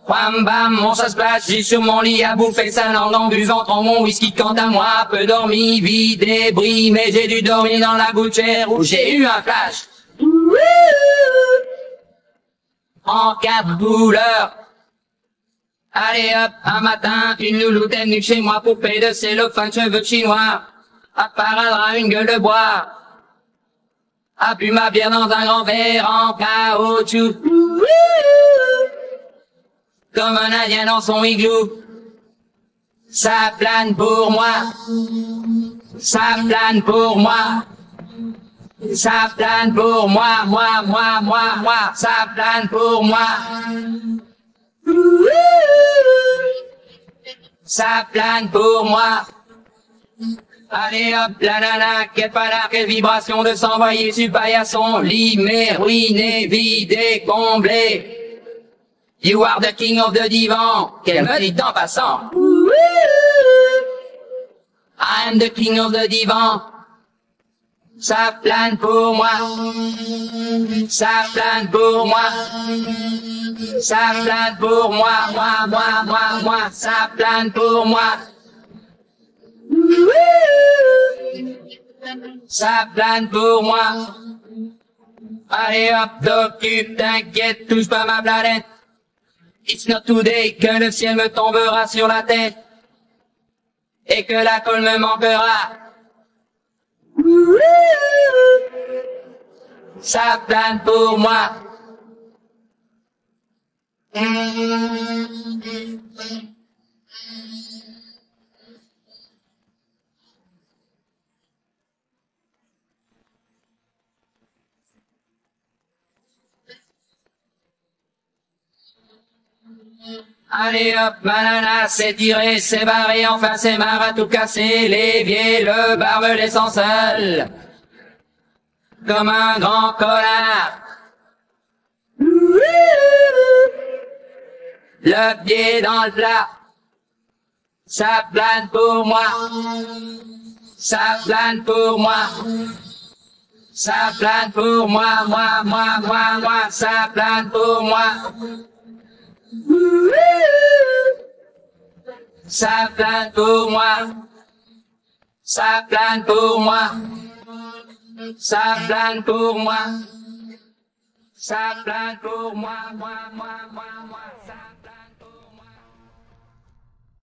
Wham bam, mon ça splash, j'ai sur mon lit à bouffer sa langue en buvant trop mon whisky. Quant à moi, peu dormi, vide et bris, mais j'ai dû dormir dans la gouttière où j'ai eu un flash. En quatre couleurs. Allez hop, un matin, une louloute est venue chez moi, poupée de cellophane, cheveux chinois. À paradra, une gueule de bois. A bu ma bière dans un grand verre en caoutchouc. Comme un indien dans son igloo. Ça plane pour moi. Ça plane pour moi. Ça plane pour moi, moi. Ça plane pour moi. Ça plane pour moi. Allez hop, la nana, quelle palard, quelle vibration de s'envoyer sur paillasson, lit, mais ruiné, vidé, comblé. You are the king of the divan, qu'elle me dit en passant. I am the king of the divan. Ça plane pour moi. Ça plane pour moi. Ça plane pour moi, moi. Ça plane pour moi. Ça plane pour moi. Allez hop, t'occupe, t'inquiète, touche pas ma planète. It's not today que le ciel me tombera sur la tête. Et que la colle me manquera. Ça plane pour moi. Allez hop, banana, c'est tiré, c'est barré, enfin c'est marre à tout casser, l'évier, le barbelé sans seul, comme un grand connard. Le pied dans le plat, ça plane pour moi, ça plane pour moi, ça plane pour moi, moi, ça plane pour moi. Ça plane pour moi, ça plane pour moi, ça plane pour moi, ça plane pour moi, moi.